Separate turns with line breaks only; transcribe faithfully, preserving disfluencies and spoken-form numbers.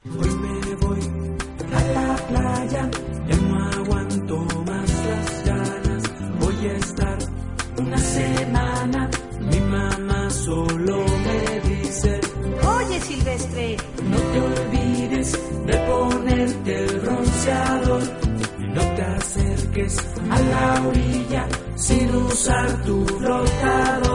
Hoy me voy a la playa, ya no aguanto más las ganas. Voy a estar una semana, mi mamá solo me dice:
Oye, Silvestre,
no te olvides de ponerte el bronceador, no te acerques a la orilla sin usar tu flotador.